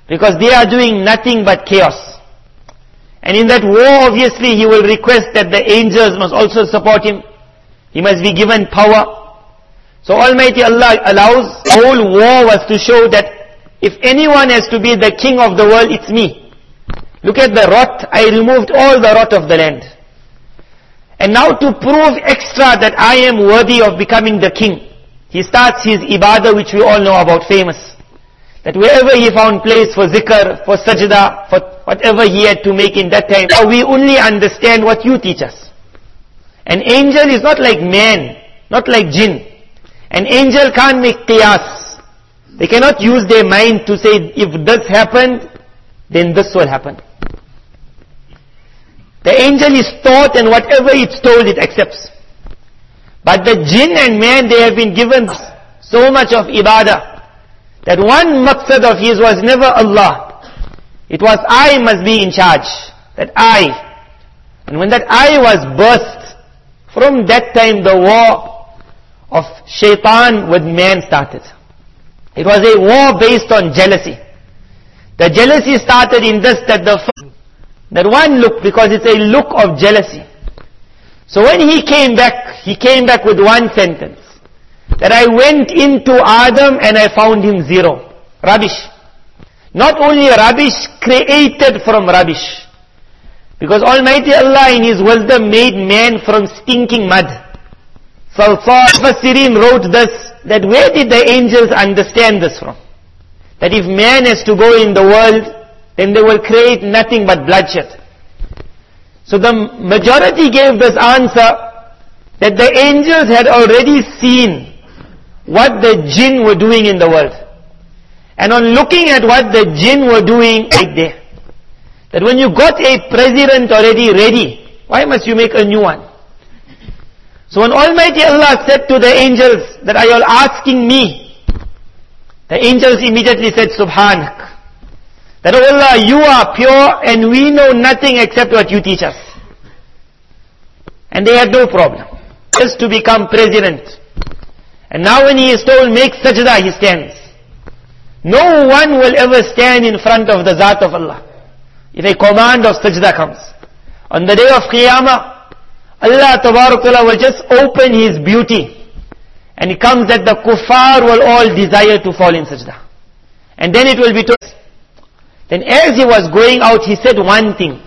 because they are doing nothing but chaos. And in that war, obviously, he will request that the angels must also support him. He must be given power. So Almighty Allah allows. The whole war was to show that if anyone has to be the king of the world, it's me. Look at the rot. I removed all the rot of the land. And now to prove extra that I am worthy of becoming the king, he starts his ibadah, which we all know about, famous. That wherever he found place for zikr, for sajda, for whatever he had to make in that time, we only understand what you teach us. An angel is not like man, not like jinn. An angel can't make qiyas. They cannot use their mind to say, if this happened, then this will happen. The angel is taught, and whatever it's told, it accepts. But the jinn and man, they have been given so much of ibadah, that one maqsad of his was never Allah. It was I must be in charge. That I. And when that I was burst, from that time the war of shaitan with man started. It was a war based on jealousy. The jealousy started in this, that one look, because it's a look of jealousy. So when he came back with one sentence. That I went into Adam and I found him zero. Rubbish. Not only rubbish, created from rubbish. Because Almighty Allah in His wisdom made man from stinking mud. Mufassirin wrote this, that where did the angels understand this from? That if man has to go in the world, then they will create nothing but bloodshed. So the majority gave this answer, that the angels had already seen what the jinn were doing in the world. And on looking at what the jinn were doing right there, that when you got a president already ready, why must you make a new one? So when Almighty Allah said to the angels, that are you all asking me? The angels immediately said, Subhanak. That, oh Allah, you are pure and we know nothing except what you teach us. And they had no problem. Just to become president. And now when he is told, make sajda, he stands. No one will ever stand in front of the Zat of Allah if a command of sajda comes. On the day of Qiyamah, Allah Ta'ala will just open His beauty. And it comes that the kuffar will all desire to fall in sajda. And then it will be told. Then as he was going out, he said one thing,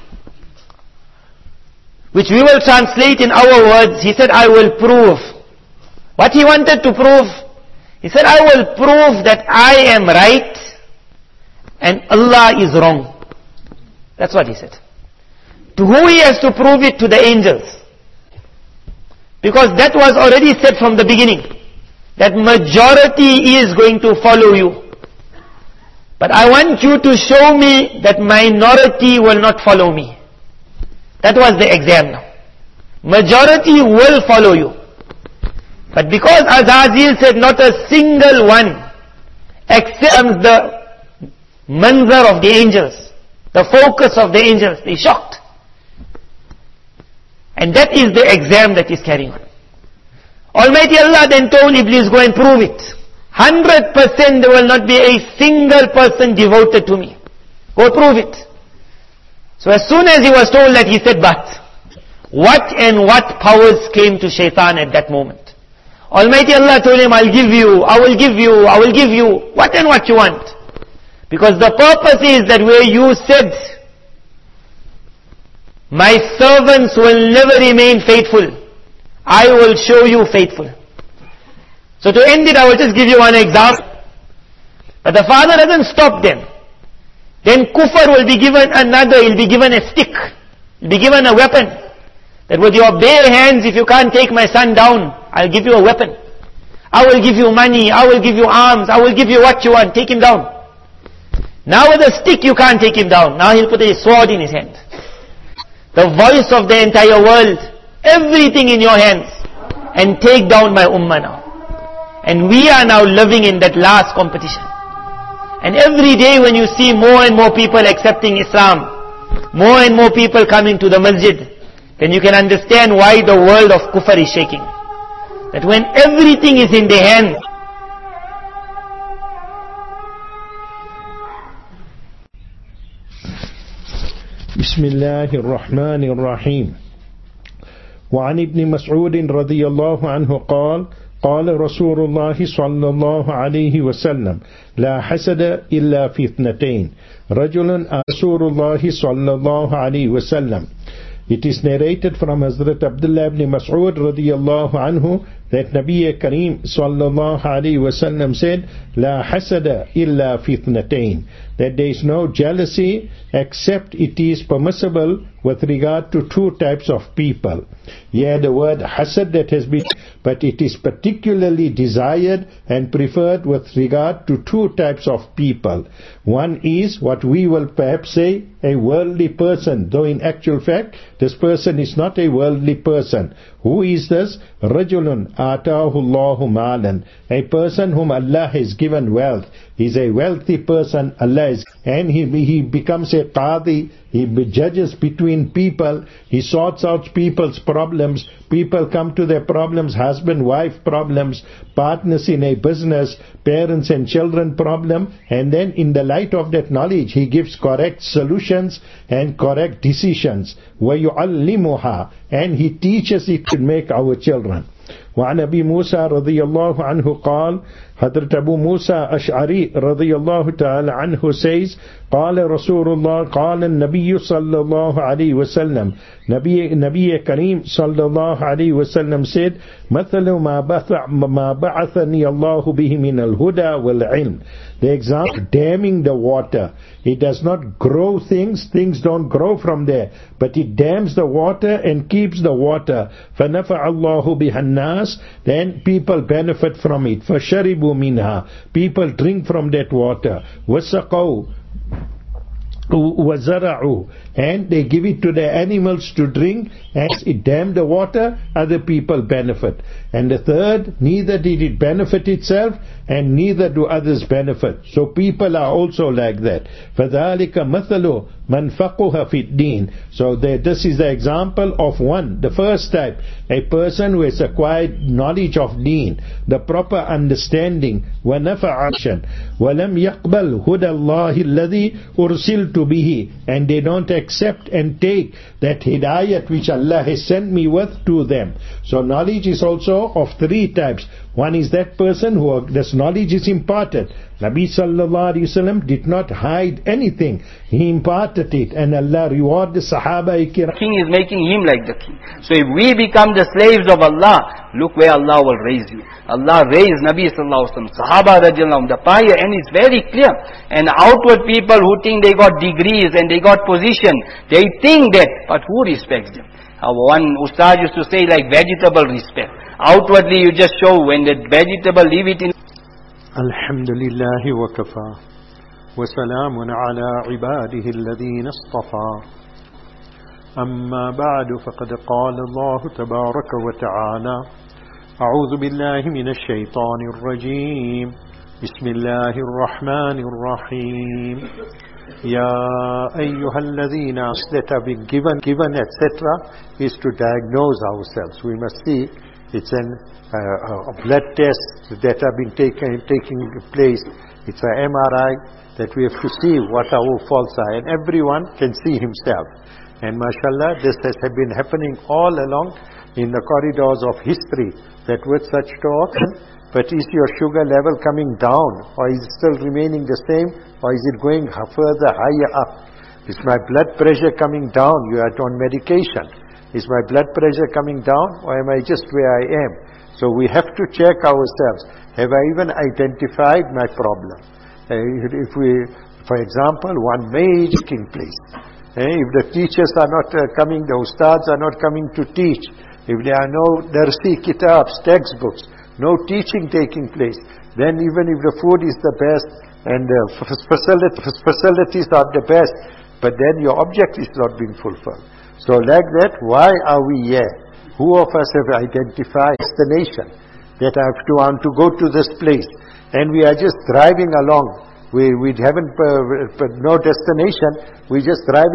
which we will translate in our words. He said, I will prove. What he wanted to prove? He said, I will prove that I am right and Allah is wrong. That's what he said. To who he has to prove it? To the angels. Because that was already said from the beginning, that majority is going to follow you. But I want you to show me that minority will not follow me. That was the exam now. Majority will follow you. But because Azazil said not a single one accepts the manzar of the angels, the focus of the angels, they shocked. And that is the exam that is carrying on. Almighty Allah then told Iblis, go and prove it. 100% there will not be a single person devoted to me. Go prove it. So as soon as he was told that, he said, but what and what powers came to shaitan at that moment? Almighty Allah told him, I'll give you, I will give you, I will give you, what and what you want. Because the purpose is that where you said, my servants will never remain faithful, I will show you faithful. So to end it, I will just give you one example. But the father doesn't stop them. Then kufr will be given another, he'll be given a stick, he'll be given a weapon. That with your bare hands, if you can't take my son down, I'll give you a weapon. I will give you money, I will give you arms, I will give you what you want, take him down. Now with a stick you can't take him down. Now he'll put a sword in his hand. The voice of the entire world, everything in your hands, and take down my ummah now. And we are now living in that last competition. And every day when you see more and more people accepting Islam, more and more people coming to the masjid, then you can understand why the world of kufr is shaking. That when everything is in their hands, بسم الله الرحمن الرحيم. وعن ابن مسعود رضي الله عنه قال قال رسول الله صلى الله عليه وسلم لا حسد إلا في اثنتين رجل رسول الله صلى الله عليه وسلم. It is narrated from Hazrat Abdullah ibn Mas'ud radiyallahu anhu that Nabi Kareem sallallahu alayhi wasallam said, La hasada illa fitnatain, that there is no jealousy except it is permissible with regard to two types of people. Yeah, the word hasad that has been, but it is particularly desired and preferred with regard to two types of people. One is what we will perhaps say a worldly person, though in actual fact this person is not a worldly person. Who is this? Rajulun ataahu Allahu malan, a person whom Allah has given wealth. He's a wealthy person, Allah is, and he becomes a qadi. He judges between people. He sorts out people's problems. People come to their problems, husband-wife problems, partners in a business, parents and children problem, and then in the light of that knowledge, he gives correct solutions and correct decisions. وَيُعَلِّمُهَا, and he teaches it to make our children. وعن أبي موسى رضي الله عنه قال, Hadrat Abu Musa Ash'ari رضي الله تعالى عنه says, قال رسول الله قال النبي صلى الله عليه وسلم, Nabi Kareem صلى الله عليه وسلم said, مثل ما بعثني الله به من الهدى والعلم. The example, damming the water. It does not grow things don't grow from there, but it dams the water and keeps the water. فَنَفَعَ اللَّهُ بِهَا النَّاسِ, then people benefit from it. فَشَرِبُوا مِنْهَا, people drink from that water. وَسَقَوْا وَزَرَعُوا, and they give it to their animals to drink. As it dammed the water, other people benefit. And the third, neither did it benefit itself and neither do others benefit. So people are also like that. فَذَلِكَ مَثَلُ مَنْ فَقُهَ فِي الدِّينِ. So this is the example of one, the first type, a person who has acquired knowledge of deen, the proper understanding, وَنَفَعَ عَشًا وَلَمْ يَقْبَلْ هُدَى اللَّهِ الَّذِي أُرْسِلْتُ بِهِ, and they don't accept and take that hidayat which Allah has sent me with to them. So knowledge is also of three types. One is that person who this knowledge is imparted. Nabi sallallahu alaihi wasallam did not hide anything. He imparted it, and Allah rewarded the Sahaba Ikram. King is making him like the king. So if we become the slaves of Allah, look where Allah will raise you. Allah raised Nabi sallallahu alaihi wasallam, Sahaba radiallahu anhum, the pious, and it's very clear. And outward people who think they got degrees and they got position, they think that, but who respects them? One ustad used to say like vegetable respect. Outwardly you just show, when the vegetable, leave it in. Alhamdulillah wa kafa wa salamun ala ibadihi alladhina istafa. Amma ba'du, faqad qala Allah tabaraka wa ta'ala, a'udhu billahi minash shaitanir rajim, bismillahir rahmanir rahim. Ya ayyuhalladhina, that have been given etc. is to diagnose ourselves. We must see it's a blood test that have been taking place. It's an MRI that we have to see what our faults are, and everyone can see himself. And mashallah, this has been happening all along in the corridors of history, that with such talk, but is your sugar level coming down, or is it still remaining the same, or is it going further higher up? Is my blood pressure coming down? You are on medication. Is my blood pressure coming down, or am I just where I am? So we have to check ourselves. Have I even identified my problem? If we, for example, one major taking place. If the teachers are not coming, the ustads are not coming to teach, if there are no darsi kitabs, textbooks, no teaching taking place, then even if the food is the best and the facilities are the best, but then your object is not being fulfilled. So like that, why are we here? Who of us have identified destination, that I have to want to go to this place, and we are just driving along. We haven't no destination. We just driving.